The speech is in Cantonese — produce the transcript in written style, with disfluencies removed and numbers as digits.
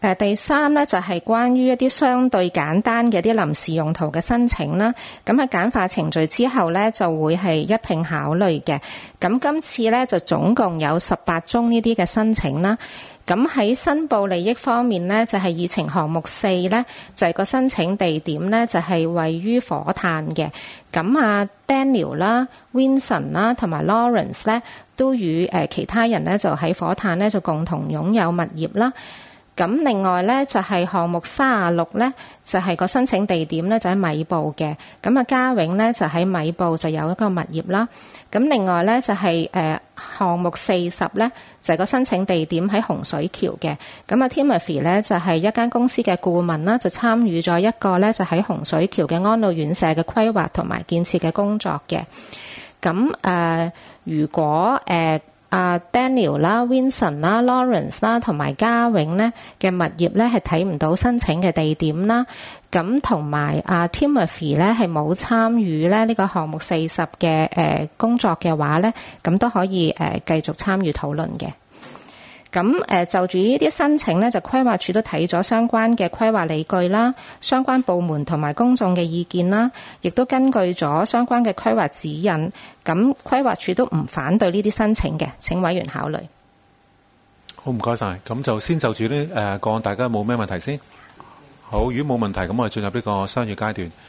第三咧就係關於一啲相對簡單嘅一啲臨時用途嘅申請啦。咁喺簡化程序之後咧，就會係一併考慮嘅。咁今次咧就總共有18宗呢啲嘅申請啦。咁喺申報利益方面咧，就係議程項目4咧，就係個申請地點咧就係位於火炭嘅。咁Daniel 啦、Vincent 啦同埋 Lawrence 咧，都與其他人咧就喺火炭咧就共同擁有物業啦。咁另外咧就係項目36咧，就係個申請地點咧就喺米埔嘅。咁嘉永咧就喺米埔就有一個物業啦。咁另外咧就係項目40咧，就係個申請地點喺洪水橋嘅。咁Timothy 咧就係一間公司嘅顧問啦，就參與咗一個咧就喺洪水橋嘅安老院舍嘅規劃同埋建設嘅工作嘅。咁如果Daniel 啦、Vincent 啦、Lawrence 啦同埋嘉永咧嘅物業咧係睇唔到申請嘅地點啦，咁同埋Timothy 咧係冇參與咧呢個項目40嘅工作嘅話咧，咁都可以繼續參與討論嘅。咁就住呢啲申請咧，就規劃署都睇咗相關嘅規劃理據啦，相關部門同埋公眾嘅意見啦，亦都根據咗相關嘅規劃指引。咁規劃署都唔反對呢啲申請嘅，請委員考慮。 好，唔該晒。咁就先就住呢個案，大家冇咩問題先。好，如果冇問題，咁我哋進入呢個商議階段。